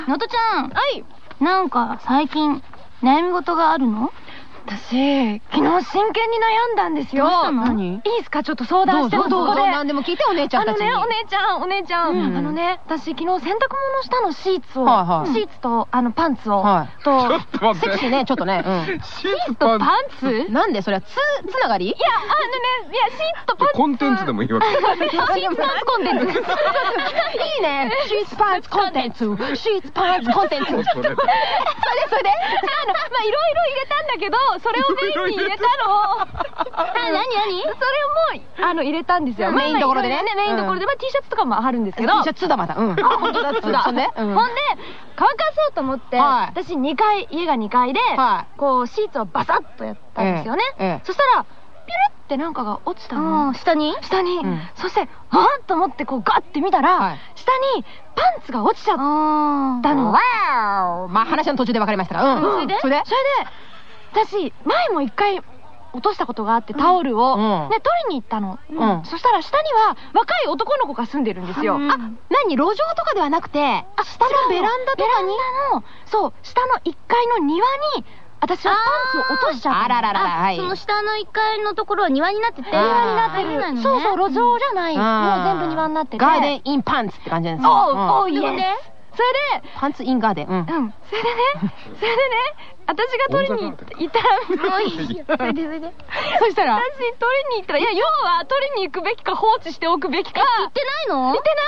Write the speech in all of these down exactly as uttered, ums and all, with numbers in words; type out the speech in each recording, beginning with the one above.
のとちゃん。 はい。 なんか最近悩み事があるの？ 私、昨日真剣に悩んだんですよ。 どうしたの？ 何？いいですか？ちょっと相談してもどうぞどうぞ。何でも聞いてお姉ちゃんたちに。 あのね、お姉ちゃん、お姉ちゃん。あのね、私昨日洗濯物したのシーツを、シーツとあのパンツを、 と、セクシーね、ちょっとね。 シーツとパンツ？ なんでそれはつ、つながり？いや、 あのね、いや、シーツとパンツ。 コンテンツでもいいわけ。 シーツパンツコンテンツ。いいね。シーツパンツコンテンツ。シーツパンツコンテンツ。それでそれで、あの、まあ、いろいろ入れたんだけど、それをメインに入れたの。 何何？ それも、あの、入れたんですよ。 メインどころでね。 メインどころで、まあ T シャツとかもあるんですけど。 T シャツだまた。うん。 本当だ、つだ。ほんで、乾かそうと思って、私にかい、家がにかいで、こう、シーツをバサッとやったんですよね。そしたら、ピュルってなんかが落ちたの。 下に？ 下に。そして、あっと思ってこうガッて見たら、下にパンツが落ちちゃったの。 わー。まあ話の途中で分かりましたから。 それでそれで私、前も一回落としたことがあって、タオルを。で、取りに行ったの。そしたら下には若い男の子が住んでるんですよ。 あ、何？路上とかではなくて、下のベランダとかに？ ベランダの、そう、下のいっかいの庭に、私はパンツを落としちゃった。 あらららら、はい。 その下のいっかいのところは庭になってて、 庭になってる。そうそう、路上じゃない。もう全部庭になってて。 ガーデンインパンツって感じなんですよ。 おお、いいね。それで、 パンツインガーデン。うん。 それでね、それでね、私が取りに行ったら、もういいよ。それで、それで。そしたら、私取りに行ったら、いや、要は取りに行くべきか放置しておくべきか。 行ってないの？ 行ってない。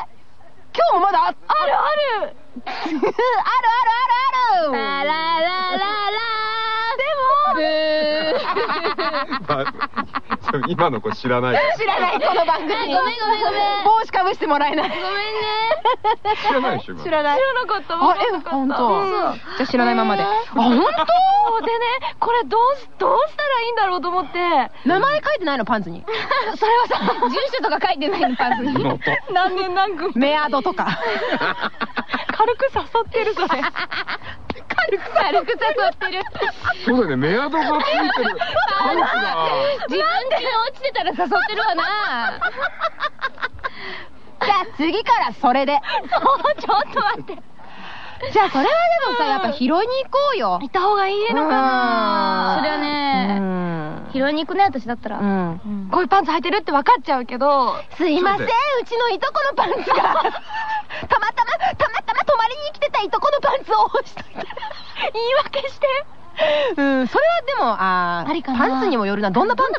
今日もまだあるあるある。 あるあるあるある。 ラララララ。 今の子知らない。 知らない、この番組。ごめんごめんごめん。 帽子かぶしてもらえない。 ごめんね。 知らないでしょ。 知らない。 知らなかった。 あ、え、ほんと。じゃあ知らないままで。あ、ほんと？でね、 これどうし、どうしたらいいんだろうと思って。 名前書いてないの、パンツに。 それはさ、 住所とか書いてないの、パンツに。 何年何組。 メアドとか。 軽く誘ってる、それ。軽く軽く誘ってる。 そうだね、メアドがついてるパンツが。 自分家に落ちてたら誘ってるわな。 じゃあ次からそれで。 そう、ちょっと待って。 じゃあそれはでもさ、やっぱ拾いに行こうよ。 行った方がいいのかな。 それはね、拾いに行くね、私だったら。 こういうパンツ履いてるって分かっちゃうけど。 すいません、うちのいとこのパンツが。たまたま、たまたま泊まりに来てたいとこのパンツを干しといたら。 言い訳して。 うん、それはでも、あー、パンツにもよるな。どんなパンツ？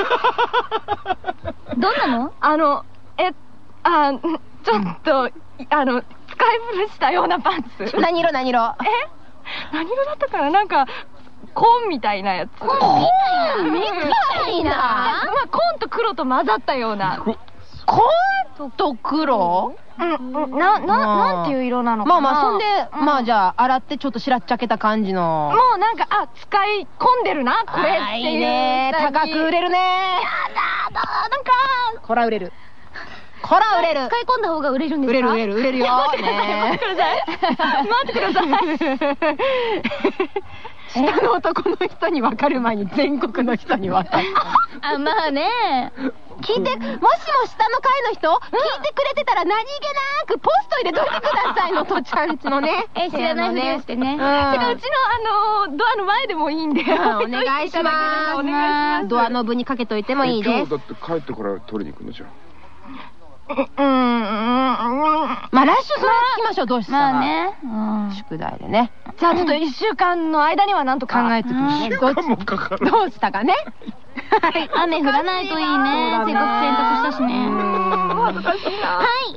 どんなの？ あの、え、あ、ちょっと、あの、使い古したようなパンツ。 何色何色？ え？何色だったかな？なんか、紺みたいなやつ。 紺みたいな？ まあ、紺と黒と混ざったような。 紺と黒？ うん、な、な、なんていう色なのかな。 まあまあ、そんで、まあじゃあ、洗ってちょっとしらっちゃけた感じの。 もうなんか、あ、使い込んでるな、これっていう。 いいね。高く売れるね。 やだ、なんか。 こら売れる。こら売れる。 使い込んだ方が売れるんですか？ 売れる売れる売れるよ。 待ってください。待ってください。 下の男の人に分かる前に全国の人に分かる。 あ、まあね。 聞いて、もしも下の階の人、聞いてくれてたら何気なくポスト入れといてくださいの、とちゃんちのね。 え、知らないふりをしてね。 てか、うちのあの、ドアの前でもいいんで。 お願いします。お願いします。ドアノブにかけといてもいいです。 今日だって帰ってから取りに行くのじゃん。 うん、うん、うん。 まあ来週それ聞きましょう、どうしたら。 まあね。 宿題でね。 じゃあちょっと一週間の間にはなんと考えておきますね。 どっちもかかる。 どうしたかね。 雨降らないといいね。せっかく洗濯したしね。 恥ずかしいな。 はい。